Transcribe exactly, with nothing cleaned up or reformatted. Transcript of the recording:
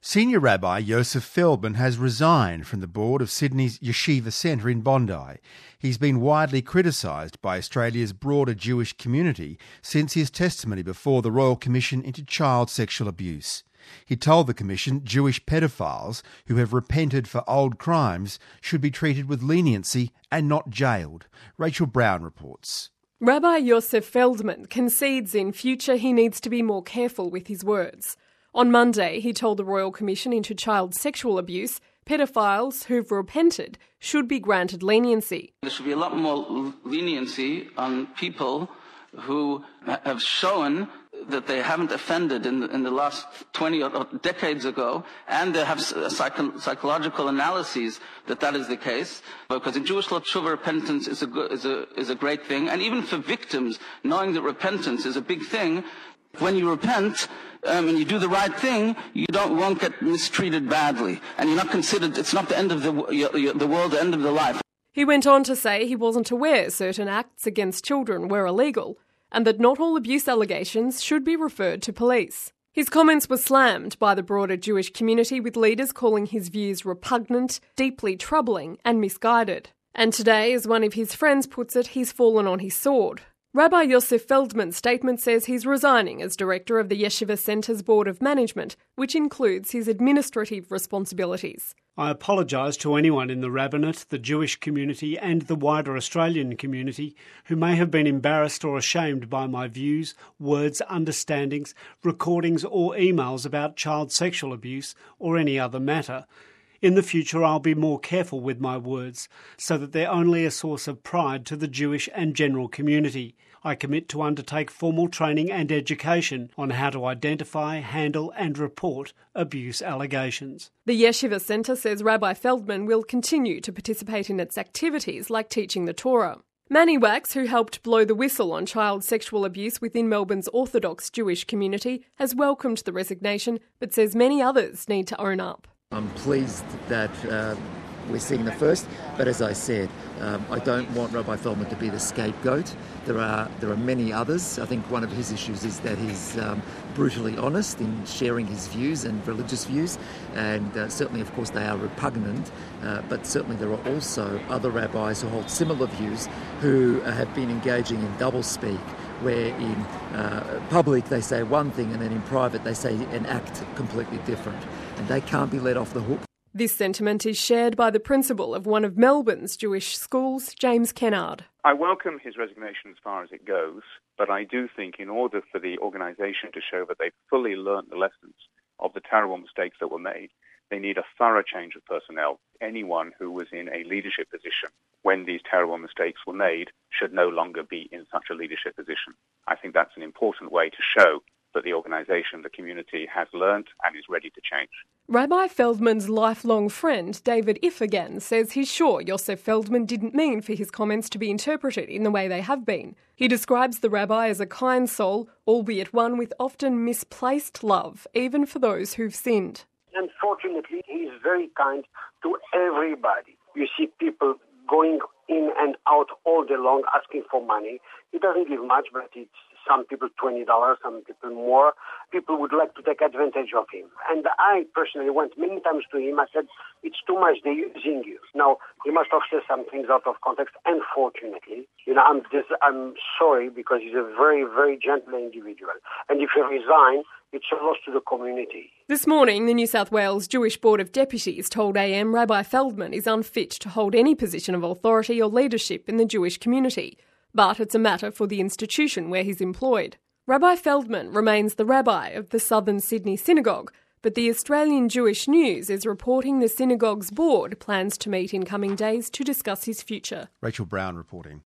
Senior Rabbi Yosef Feldman has resigned from the board of Sydney's Yeshiva Centre in Bondi. He's been widely criticised by Australia's broader Jewish community since his testimony before the Royal Commission into Child Sexual Abuse. He told the Commission Jewish pedophiles who have repented for old crimes should be treated with leniency and not jailed. Rachel Brown reports. Rabbi Yosef Feldman concedes in future he needs to be more careful with his words. On Monday, he told the Royal Commission into Child Sexual Abuse pedophiles who've repented should be granted leniency. There should be a lot more leniency on people who have shown that they haven't offended in the, in the last twenty or decades ago, and they have psycho- psychological analyses that that is the case. Because in Jewish law, tshuva, repentance is a, good, is, a, is a great thing. And even for victims, knowing that repentance is a big thing, when you repent um, and you do the right thing, you don't won't get mistreated badly. And you're not considered, it's not the end of the, the world, the end of the life. He went on to say he wasn't aware certain acts against children were illegal, and that not all abuse allegations should be referred to police. His comments were slammed by the broader Jewish community, with leaders calling his views repugnant, deeply troubling and misguided. And today, as one of his friends puts it, he's fallen on his sword. Rabbi Yosef Feldman's statement says he's resigning as director of the Yeshiva Centre's Board of Management, which includes his administrative responsibilities. I apologise to anyone in the rabbinate, the Jewish community and the wider Australian community who may have been embarrassed or ashamed by my views, words, understandings, recordings or emails about child sexual abuse or any other matter. In the future, I'll be more careful with my words so that they're only a source of pride to the Jewish and general community. I commit to undertake formal training and education on how to identify, handle and report abuse allegations. The Yeshiva Centre says Rabbi Feldman will continue to participate in its activities like teaching the Torah. Manny Wax, who helped blow the whistle on child sexual abuse within Melbourne's Orthodox Jewish community, has welcomed the resignation but says many others need to own up. I'm pleased that uh, we're seeing the first, but as I said, um, I don't want Rabbi Feldman to be the scapegoat. There are there are many others. I think one of his issues is that he's um, brutally honest in sharing his views and religious views, and uh, certainly, of course, they are repugnant, uh, but certainly there are also other rabbis who hold similar views who have been engaging in doublespeak, where in uh, public they say one thing and then in private they say an act completely different. And they can't be let off the hook. This sentiment is shared by the principal of one of Melbourne's Jewish schools, James Kennard. I welcome his resignation as far as it goes, but I do think in order for the organisation to show that they've fully learnt the lessons of the terrible mistakes that were made, they need a thorough change of personnel. Anyone who was in a leadership position when these terrible mistakes were made should no longer be in such a leadership position. I think that's an important way to show that the organisation, the community, has learnt and is ready to change. Rabbi Feldman's lifelong friend, David Iffagan, says he's sure Yosef Feldman didn't mean for his comments to be interpreted in the way they have been. He describes the rabbi as a kind soul, albeit one with often misplaced love, even for those who've sinned. Unfortunately, he's very kind to everybody. You see people going in and out all day long asking for money. He doesn't give much, but it's some people twenty dollars, some people more. People would like to take advantage of him. And I personally went many times to him. I said, it's too much, they're using you. Now, he must have said some things out of context, unfortunately. You know, I'm, just, I'm sorry because he's a very, very gentle individual. And if he resigns, it's a loss to the community. This morning, the New South Wales Jewish Board of Deputies told A M Rabbi Feldman is unfit to hold any position of authority or leadership in the Jewish community. But it's a matter for the institution where he's employed. Rabbi Feldman remains the rabbi of the Southern Sydney Synagogue, but the Australian Jewish News is reporting the synagogue's board plans to meet in coming days to discuss his future. Rachel Brown reporting.